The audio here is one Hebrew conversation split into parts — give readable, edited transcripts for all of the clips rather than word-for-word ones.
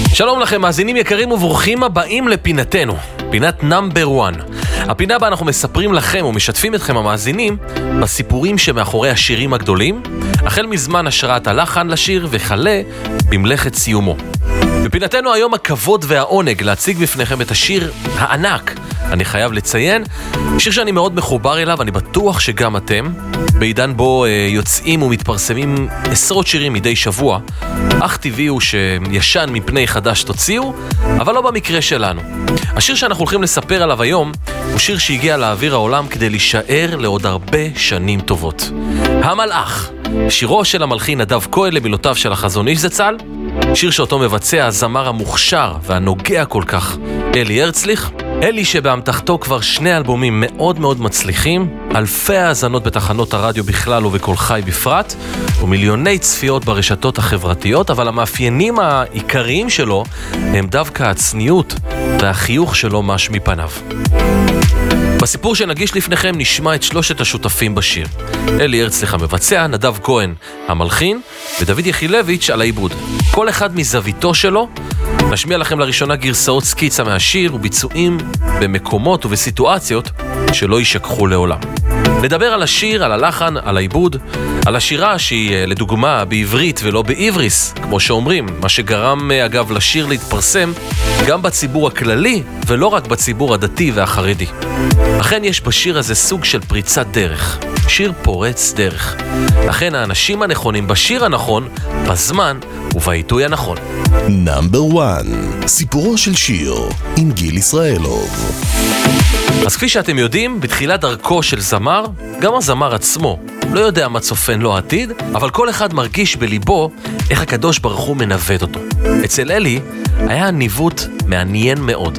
שלום לכם, מאזינים יקרים וברוכים הבאים לפינתנו, פינת נאמבר 1. הפינה בה אנחנו מספרים לכם ומשתפים אתכם המאזינים בסיפורים שמאחורי השירים הגדולים, החל מזמן השראת הלחן לשיר וכלה במלאכת סיומו. בפינתנו היום הכבוד והעונג להציג בפניכם את השיר הענק, אני חייב לציין, שיר שאני מאוד מחובר אליו, אני בטוח שגם אתם, בעידן בו יוצאים ומתפרסמים עשרות שירים מדי שבוע, אך טבעי הוא שישן מפני חדש תוציאו, אבל לא במקרה שלנו. השיר שאנחנו הולכים לספר עליו היום, הוא שיר שהגיע לאוויר העולם כדי להישאר לעוד הרבה שנים טובות. המלאך, שירו של המלחין נדב כהן למילותיו של החזון איש זצ"ל, שיר שאותו מבצע הזמר המוכשר והנוגע כל כך, אלי הרצליך, אלי שבאמתחתו כבר 2 אלבומים מאוד מאוד מצליחים, אלפי האזנות בתחנות הרדיו בכלל ובכל חי בפרט, ומיליוני צפיות ברשתות החברתיות, אבל המאפיינים העיקריים שלו הם דווקא הצניעות והחיוך שלו מש מפניו. בסיפור שנגיש לפניכם נשמע את 3 השותפים בשיר. אלי הרצליך המבצע, נדב כהן המלחין, ודוד יחילביץ' על העיבוד. כל אחד מזוויתו שלו. נשמיע לכם לראשונה גרסאות סקיצה מהשיר וביצועים במקומות ובסיטואציות שלא יישכחו לעולם. נדבר על השיר, על הלחן, על העיבוד, על השירה שהיא לדוגמה בעברית ולא בעבריס, כמו שאומרים, מה שגרם אגב לשיר להתפרסם גם בציבור הכללי ולא רק בציבור הדתי והחרדי. אכן יש בשיר הזה סוג של פריצת דרך, שיר פורץ דרך. לכן האנשים הנכונים בשיר הנכון, בזמן ובעיתוי הנכון. נאמבר 1, סיפורו של שיר עם גיל ישראלוב. אז כפי שאתם יודעים, בתחילת דרכו של זמר, גם הזמר עצמו לא יודע מה צופן לו עתיד, אבל כל אחד מרגיש בליבו איך הקדוש ברוך הוא מנווט אותו. אצל אלי היה ניווט מעניין מאוד.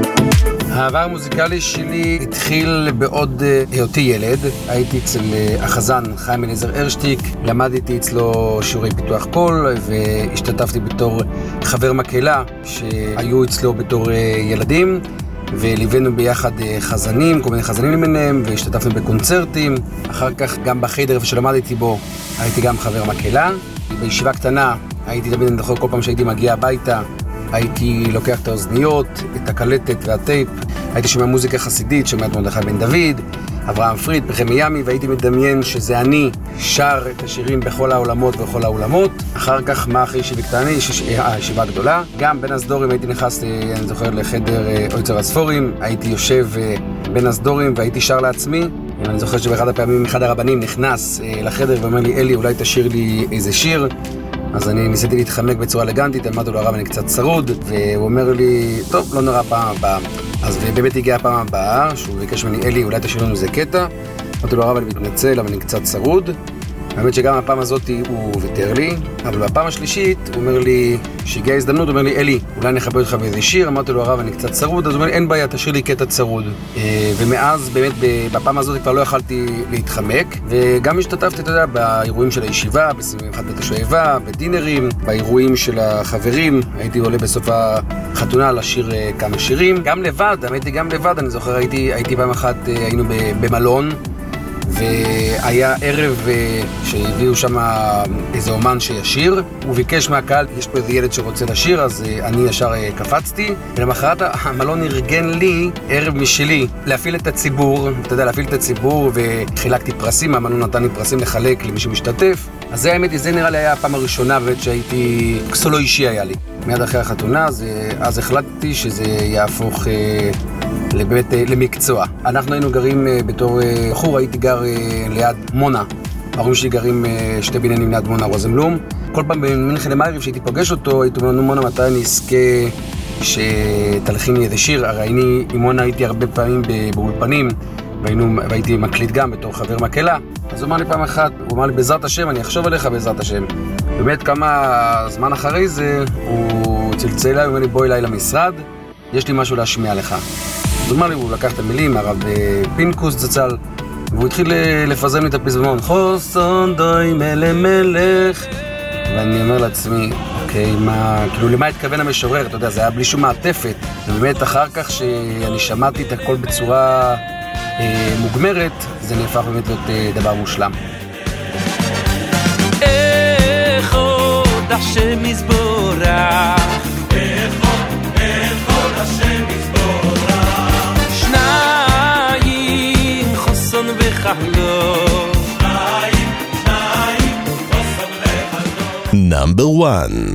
העבר המוזיקלי שלי התחיל בעוד היותי ילד. הייתי אצל החזן חיים אליעזר הרשטיק, למדתי אצלו שיעורי פיתוח קול והשתתפתי בתור חבר מקהלה שהיו אצלו בתור ילדים, וליווינו ביחד חזנים, כל מיני חזנים למיניהם, והשתתפנו בקונצרטים. אחר כך גם בחדר שלמדתי בו הייתי גם חבר מקהלה. בישיבה קטנה הייתי תמיד נדחו, כל פעם שהייתי מגיע הביתה הייתי לוקח את האוזניות, את הקלטת והטייפ, הייתי שומע מוזיקה חסידית, שומע את מרדכי בן דוד, אברהם פריד, פרחי מיאמי, והייתי מדמיין שזה אני שר את השירים בכל העולמות ובכל העולמות. אחר כך, מה אחרי ישיבה קטנה, הישיבה גדולה. גם בין הסדורים הייתי נכנס, אני זוכר, לחדר אויצר הספורים, הייתי יושב בין הסדורים והייתי שר לעצמי. אני זוכר שבאחד הפעמים אחד הרבנים נכנס לחדר ואומר לי, אלי, אולי תשיר לי איזה שיר. אז אני ניסיתי להתחמק בצורה אלגנטית, אמרתי לו הרב אני קצת צרוד, והוא אומר לי, טוב, לא נורא, פעם הבאה. אז באמת הגיעה הפעם הבאה, שהוא ביקש ממני, אלי, אולי תשאיר לנו איזה קטע. אמרתי לו הרב אני מתנצל, אבל אני קצת צרוד. האמת שגם הפעם הזאת הוא ויתר לי, אבל בפעם השלישית הוא אומר לי, שהגיעה הזדמנות, הוא אומר לי, אלי, אולי נחבר אותך באיזה שיר. אמרתי לו הרב אני קצת צרוד, אז הוא אומר לי, אין בעיה, תשאיר לי קטע צרוד. ומאז באמת בפעם הזאת כבר לא יכלתי להתחמק, וגם השתתפתי, אתה יודע, באירועים של הישיבה, ב21 בית השואבה, בדינרים, באירועים של החברים, הייתי עולה בסוף החתונה לשיר כמה שירים, גם לבד, גם לבד, אני זוכר, הייתי פעם אחת, היינו במלון, והיה ערב שהביאו שם איזה אומן שישיר, הוא ביקש מהקהל, יש פה איזה ילד שרוצה לשיר, אז אני ישר קפצתי, ולמחרת המלון ארגן לי ערב משלי להפעיל את הציבור, אתה יודע, להפעיל את הציבור, וחילקתי פרסים, המלון נתן לי פרסים לחלק למי שמשתתף. אז זה האמת, זה נראה לי היה הפעם הראשונה שהייתי, סולו אישי היה לי. מיד אחרי החתונה, אז החלטתי שזה יהפוך באמת למקצוע. אנחנו היינו גרים בתור בחור, הייתי גר ליד מונה. ההורים שלי גרים 2 בניינים ליד מונה רוזנבלום. כל פעם במנחם למערב שהייתי פוגש אותו, הייתי אומר, נו מונה, מתי אני אזכה שתלחין לי איזה שיר? הרי אני עם מונה הייתי הרבה פעמים באולפנים, והייתי מקליט גם בתור חבר מקהלה. אז הוא אמר לי פעם אחת, הוא אמר לי, בעזרת השם, אני אחשוב עליך בעזרת השם. באמת כמה זמן אחרי זה, הוא צלצל אליי, הוא אומר לי, בוא אליי למשרד, יש לי משהו להשמיע לך. אז הוא אמר לי, הוא לקח את המילים, הרב פינקוס זצ"ל, והוא התחיל לפזם לי את הפזמון, חוסון דוי מלך. ואני אומר לעצמי, אוקיי, כאילו למה התכוון המשורר? אתה יודע, זה היה בלי שום מעטפת. ובאמת אחר כך שאני שמעתי את הכל בצורה מוגמרת, זה נהפך באמת להיות דבר מושלם. איך עוד השם יזבורך, איך Number One.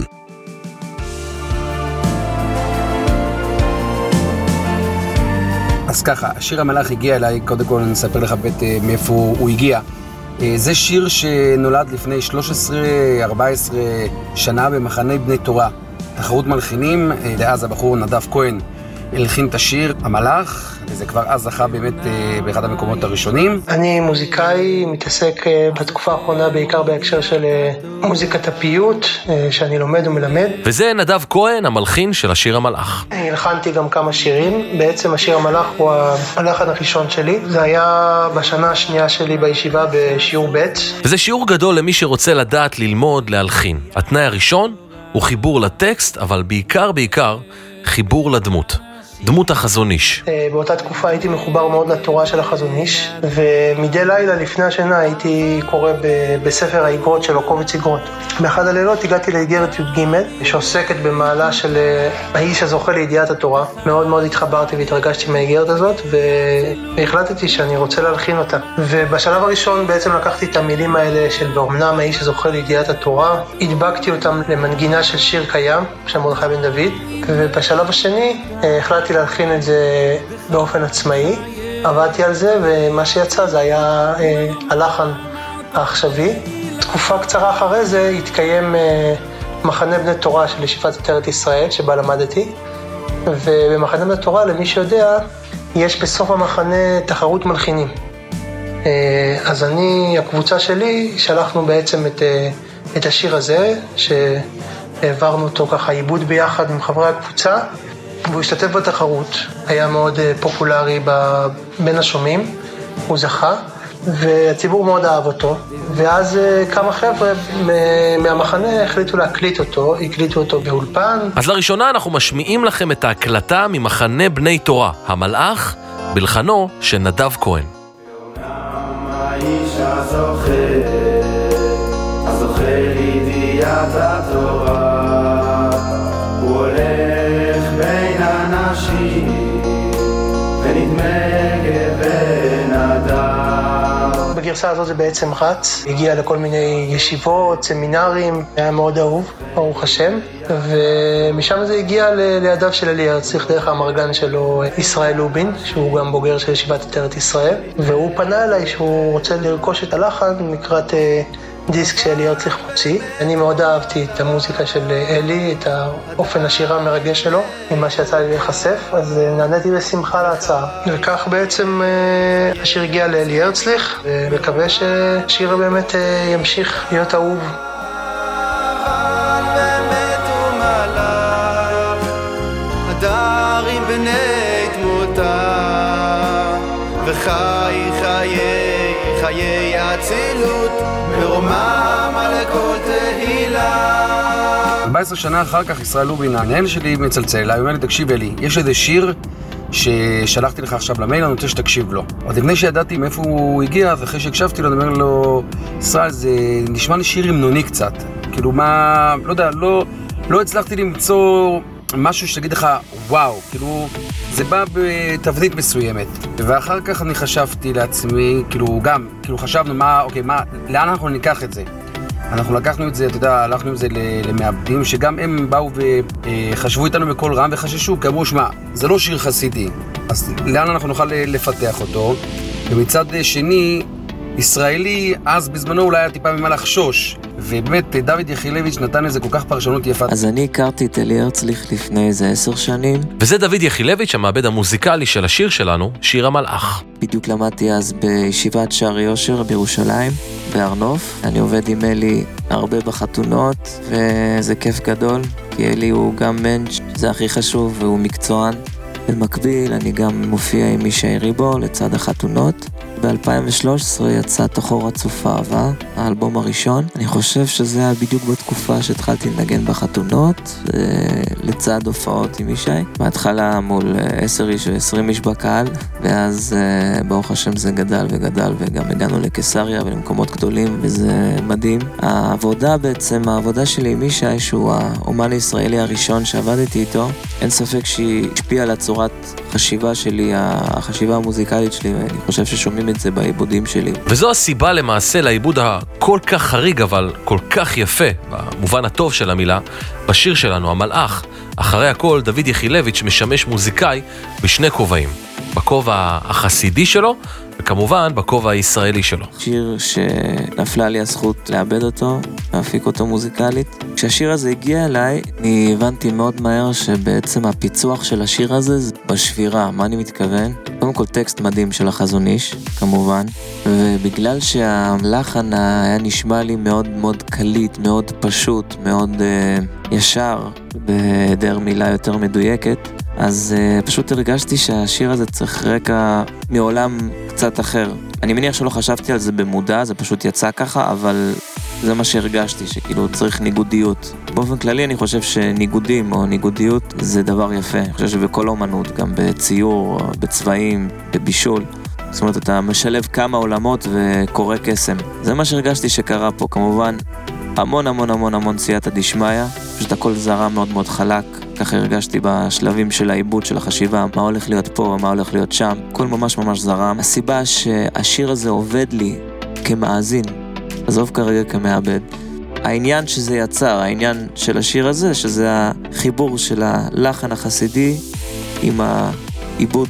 אז ככה, השיר המלאך הגיע אליי, קודם כל אני אספר לך מאיפה הוא הגיע. זה שיר שנולד לפני 13-14 שנה במחנה בני תורה. תחרות מלחינים, אז הבחור נדב כהן הלחין את השיר המלאך, וזה כבר אז זכה באמת באחד המקומות הראשונים. אני מוזיקאי, מתעסק בתקופה האחרונה בעיקר בהקשר של מוזיקת הפיוט, שאני לומד ומלמד. וזה נדב כהן, המלחין של השיר המלאך. אני הלחנתי גם כמה שירים, בעצם השיר המלאך הוא הלחן הראשון שלי. זה היה בשנה השנייה שלי בישיבה בשיעור ב'. וזה שיעור גדול למי שרוצה לדעת ללמוד להלחין. התנאי הראשון הוא חיבור לטקסט, אבל בעיקר חיבור לדמות. דמות החזון איש. באותה תקופה הייתי מחובר מאוד לתורה של החזון איש, ומדי לילה לפני השינה הייתי קורא בספר האיגרות שלו, קובץ איגרות. באחד הלילות הגעתי לאיגרת י"ג, שעוסקת במעלה של האיש הזוכה לידיעת התורה. מאוד מאוד התחברתי והתרגשתי מהאיגרת הזאת, והחלטתי שאני רוצה להלחין אותה. ובשלב הראשון בעצם לקחתי את המילים האלה של באומנם האיש הזוכה לידיעת התורה, הדבקתי אותם למנגינה של שיר קיים, של מרדכי בן דוד, ובשלב השני החלטתי להלחין את זה באופן עצמאי. עבדתי על זה, ומה שיצא זה היה הלחן העכשווי. תקופה קצרה אחרי זה התקיים מחנה בני תורה של ישיבת עטרת ישראל, שבה למדתי. ובמחנה בני תורה, למי שיודע, יש בסוף המחנה תחרות מלחינים. אז הקבוצה שלי, שלחנו בעצם את השיר הזה, שהעברנו אותו ככה עיבוד ביחד עם חברי הקבוצה, והוא השתתף בתחרות, היה מאוד פופולרי בין השומעים, הוא זכה, והציבור מאוד אהב אותו, ואז כמה חבר'ה מהמחנה החליטו להקליט אותו, הקליטו אותו באולפן. אז לראשונה אנחנו משמיעים לכם את ההקלטה ממחנה בני תורה, המלאך, בלחנו של נדב כהן. האיש הזוכה לידיעת התורה, הוא הולך בין אנשים ונדמה כבן אדם. בגרסה הזאת זה בעצם רץ, הגיע לכל מיני ישיבות, סמינרים, היה מאוד אהוב, ברוך השם, ומשם זה הגיע לידיו של אלי הרצליך דרך המרגן שלו, ישראל לובין, שהוא גם בוגר של ישיבת עטרת ישראל, והוא פנה אליי שהוא רוצה לרכוש את הלחן לקראת דיסק שאלי הרצליך מוציא. אני מאוד אהבתי את המוזיקה של אלי, את האופן השירה המרגש שלו, ממה שיצא לי להיחשף, אז נעניתי בשמחה להצעה. וכך בעצם השיר הגיע לאלי הרצליך, ומקווה שהשיר באמת ימשיך להיות אהוב. הדרים בני תמותה, וחי חיי אצילות, ברומם על כל תהילה. 14 שנה אחר כך ישראל לובין, העניין שלי מצלצל אליי, הוא אומר לי, תקשיב אלי, יש איזה שיר ששלחתי לך עכשיו למייל, אני רוצה שתקשיב לו. עוד לפני שידעתי מאיפה הוא הגיע, ואחרי שהקשבתי לו, אני אומר לו, ישראל, זה נשמע לי שיר המנוני קצת. כאילו מה, לא יודע, לא הצלחתי למצוא משהו שתגיד לך, וואו, כאילו, זה בא בתבנית מסוימת. ואחר כך אני חשבתי לעצמי, כאילו, חשבנו לאן אנחנו ניקח את זה? אנחנו לקחנו את זה, אתה יודע, הלכנו את זה למעבדים, שגם הם באו וחשבו איתנו בכל רם וחששו, כי אמרו, שמה, זה לא שיר חסידי, אז לאן אנחנו נוכל לפתח אותו? ומצד שני, ישראלי, אז בזמנו אולי היה טיפה ממה לחשוש, ובאמת דוד יחילביץ' נתן איזה כל כך פרשנות יפה. אז אני הכרתי את אלי הרצליך לפני איזה 10 שנים. וזה דוד יחילביץ', המעבד המוזיקלי של השיר שלנו, שיר המלאך. בדיוק למדתי אז בישיבת שער יושר בירושלים, בארנוף. אני עובד עם אלי הרבה בחתונות, וזה כיף גדול, כי אלי הוא גם מנץ', זה הכי חשוב, והוא מקצוען. במקביל אני גם מופיע עם מישי ריבו לצד החתונות. ב-2013 יצא תחור רצוף אהבה, האלבום הראשון. אני חושב שזה היה בדיוק בתקופה שהתחלתי לנגן בחתונות, לצד הופעות עם מישי. בהתחלה מול 10 איש או 20 איש בקהל, ואז ברוך השם זה גדל וגדל, וגם הגענו לקיסריה ולמקומות גדולים, וזה מדהים. העבודה שלי עם מישי, שהוא האומן הישראלי הראשון שעבדתי איתו, אין ספק שהיא השפיעה על הצורת חשיבה שלי, החשיבה המוזיקלית שלי, ואני חושב ששומעים את זה בעיבודים שלי. וזו הסיבה למעשה לעיבוד הכל כך חריג, אבל כל כך יפה, במובן הטוב של המילה, בשיר שלנו, המלאך. אחרי הכל, דוד יחילביץ' משמש מוזיקאי בשני כובעים. בכובע החסידי שלו, וכמובן בכובע הישראלי שלו. שיר שנפלה לי הזכות לאבד אותו, להפיק אותו מוזיקלית. כשהשיר הזה הגיע אליי, אני הבנתי מאוד מהר שבעצם הפיצוח של השיר הזה זה בשבירה. מה אני מתכוון? קודם כל טקסט מדהים של החזון איש, כמובן, ובגלל שהלחן היה נשמע לי מאוד מאוד קליט, מאוד פשוט, מאוד ישר, בהיעדר מילה יותר מדויקת, אז פשוט הרגשתי שהשיר הזה צריך רקע מעולם קצת אחר. אני מניח שלא חשבתי על זה במודע, זה פשוט יצא ככה, אבל זה מה שהרגשתי, שכאילו צריך ניגודיות. באופן כללי אני חושב שניגודים או ניגודיות זה דבר יפה. אני חושב שבכל אומנות, גם בציור, בצבעים, בבישול, זאת אומרת, אתה משלב כמה עולמות וקורא קסם. זה מה שהרגשתי שקרה פה. כמובן, המון המון המון המון סייעתא דשמיא, פשוט הכל זרם מאוד מאוד חלק. ככה הרגשתי בשלבים של העיבוד, של החשיבה, מה הולך להיות פה, מה הולך להיות שם. הכל ממש ממש זרם. הסיבה שהשיר הזה עובד לי כמאזין, עזוב כרגע כמעבד, העניין שזה יצר, העניין של השיר הזה, שזה החיבור של הלחן החסידי עם העיבוד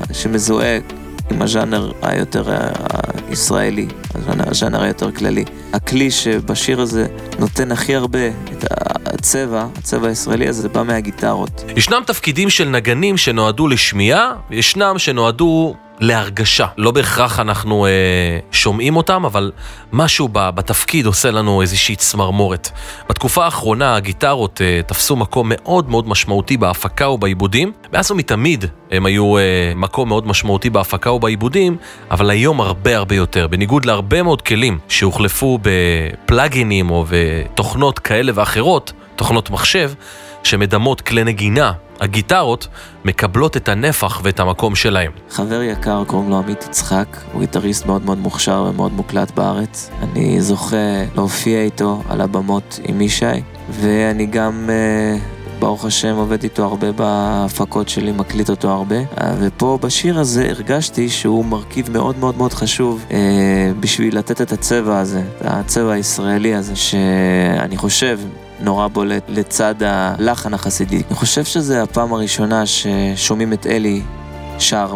שמזוהה עם הז'אנר היותר הישראלי, הז'אנר היותר כללי. הכלי שבשיר הזה נותן הכי הרבה את הצבע הישראלי הזה, זה בא מהגיטרות. ישנם תפקידים של נגנים שנועדו לשמיעה, וישנם שנועדו להרגשה. לא בהכרח אנחנו שומעים אותם, אבל משהו בתפקיד עושה לנו איזושהי צמרמורת. בתקופה האחרונה הגיטרות תפסו מקום מאוד מאוד משמעותי בהפקה ובעיבודים. מאז ומתמיד הם היו מקום מאוד משמעותי בהפקה ובעיבודים, אבל היום הרבה הרבה יותר. בניגוד להרבה מאוד כלים שהוחלפו בפלאגינים או בתוכנות כאלה ואחרות, תוכנות מחשב, שמדמות כלי נגינה, הגיטרות מקבלות את הנפח ואת המקום שלהם. חבר יקר, קוראים לו עמית יצחק, הוא גיטריסט מאוד מאוד מוכשר ומאוד מוקלט בארץ. אני זוכה להופיע איתו על הבמות עם מישי, ואני גם ברוך השם עובד איתו הרבה בהפקות שלי, מקליט אותו הרבה, ופה בשיר הזה הרגשתי שהוא מרכיב מאוד מאוד מאוד חשוב בשביל לתת את הצבע הזה, הצבע הישראלי הזה, שאני חושב נורא בולט לצד הלחן החסידי. אני חושב שזה הפעם הראשונה ששומעים את אלי שר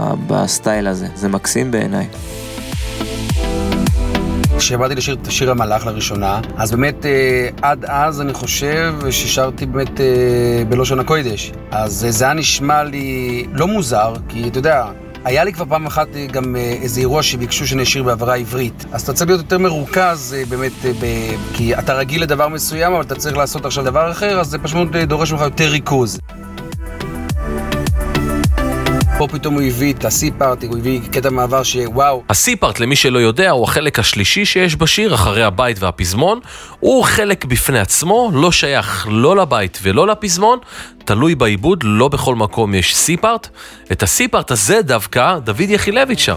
בסטייל הזה. זה מקסים בעיניי. כשבאתי לשיר את השיר המלאך לראשונה, אז באמת עד אז אני חושב ששרתי באמת בלושן הקודש. אז זה היה נשמע לי לא מוזר, כי אתה יודע, היה לי כבר פעם אחת גם איזה אירוע שביקשו שנשיר בעברה עברית. אז אתה צריך להיות יותר מרוכז באמת, כי אתה רגיל לדבר מסוים, אבל אתה צריך לעשות עכשיו דבר אחר, אז זה פשוט דורש ממך יותר ריכוז. פה פתאום הוא הביא את הסי-פארט, הוא הביא קטע מעבר שוואו. הסי-פארט, למי שלא יודע, הוא החלק השלישי שיש בשיר, אחרי הבית והפזמון. הוא חלק בפני עצמו, לא שייך לא לבית ולא לפזמון, תלוי בעיבוד, לא בכל מקום יש סי-פארט. את הסי-פארט הזה דווקא דוד יחילביץ' שם.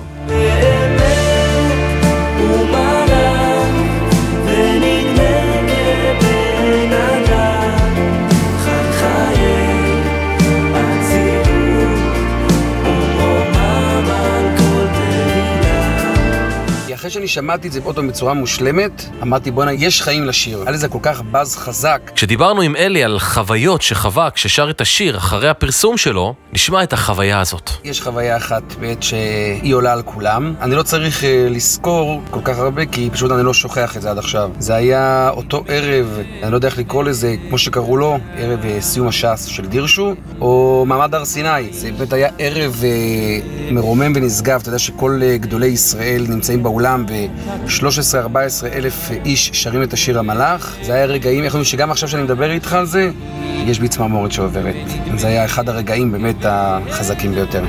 אחרי שאני שמעתי את זה באותו בצורה מושלמת, אמרתי בוא'נה, יש חיים לשיר. היה לזה כל כך בז חזק. כשדיברנו עם אלי על חוויות שחווה כששר את השיר אחרי הפרסום שלו, נשמע את החוויה הזאת. יש חוויה אחת בעת שהיא עולה על כולם. אני לא צריך לזכור כל כך הרבה, כי פשוט אני לא שוכח את זה עד עכשיו. זה היה אותו ערב, אני לא יודע איך לקרוא לזה, כמו שקראו לו, ערב סיום הש"ס של דירשו, או מעמד הר סיני. זה באמת היה ערב מרומם ונשגב. אתה יודע שכל גדולי ישראל נמצאים באולם, ו-13-14 אלף איש שרים את השיר המלאך. זה היה רגעים, איך אומרים שגם עכשיו שאני מדבר איתך על זה, יש בי צמרמורת שעוברת. זה היה אחד הרגעים באמת החזקים ביותר.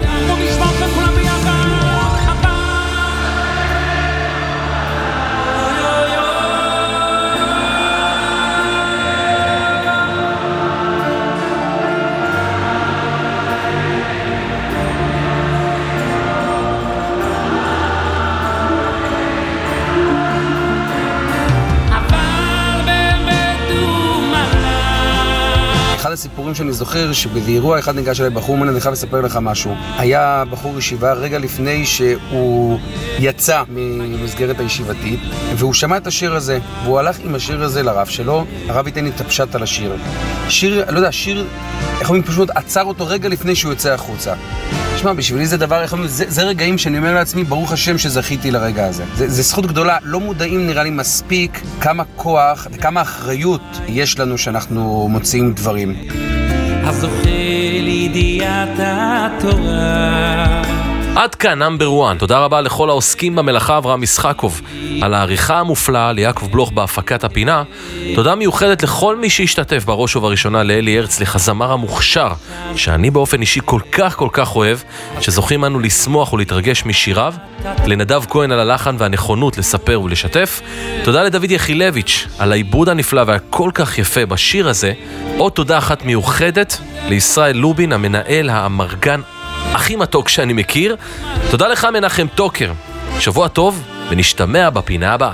אחד הסיפורים שאני זוכר, שבאירוע אחד ניגש אליי בחור, אני חייב לספר לך משהו. היה בחור ישיבה רגע לפני שהוא יצא ממסגרת הישיבתית, והוא שמע את השיר הזה, והוא הלך עם השיר הזה לרב שלו, הרב ייתן לי את הפשט על השיר. שיר, לא יודע, שיר, איך אומרים, פשוט עצר אותו רגע לפני שהוא יוצא החוצה. תשמע, בשבילי זה דבר, איך אומרים, זה רגעים שאני אומר לעצמי, ברוך השם שזכיתי לרגע הזה. זה זכות גדולה, לא מודעים נראה לי מספיק כמה כוח וכמה אחריות יש לנו שאנחנו מוציאים דברים. הזוכה לידיעת התורה. עד כאן נאמבר 1. תודה רבה לכל העוסקים במלאכה, אברהם ישחקוב, על העריכה המופלאה, ליעקב בלוך בהפקת הפינה. תודה מיוחדת לכל מי שהשתתף, בראש ובראשונה לאלי הרצליך, הזמר המוכשר, שאני באופן אישי כל כך אוהב, שזוכים אנו לשמוח ולהתרגש משיריו, לנדב כהן על הלחן והנכונות לספר ולשתף. תודה לדוד יחילביץ' על העיבוד הנפלא והכל כך יפה בשיר הזה. עוד תודה אחת מיוחדת לישראל לובין, המנהל האמרגן הכי מתוק שאני מכיר. תודה לך מנחם טוקר. שבוע טוב ונשתמע בפינה הבאה.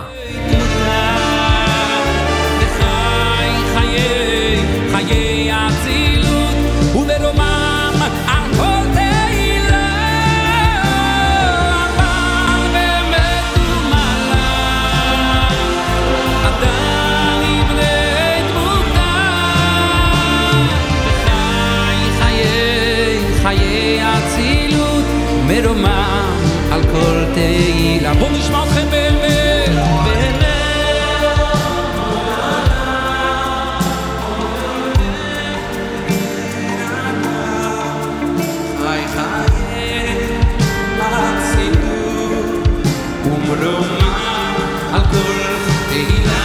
מרומם על כל תהילה. בואו נשמע אתכם באמת. חי חיי הצילות ומרומם על כל תהילה.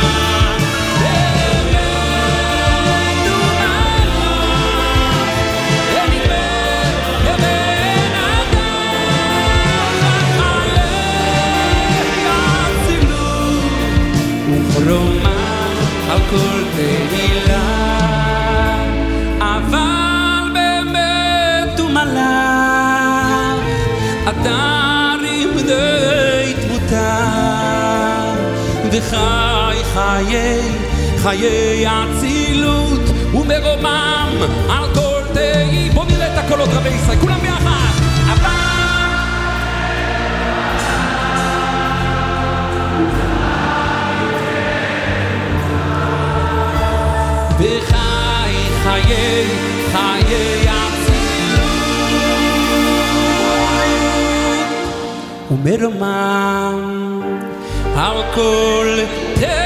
רומם על כל תהילה, אבל באמת ומלאך אתה רימדי תמותה, וחי חיי הצילות ומרומם על כל תהילה. בואו נראה את הקולות רבי ישראל, כולם ביחד. וחי חיי הצילות ומרומם על כל תהילה.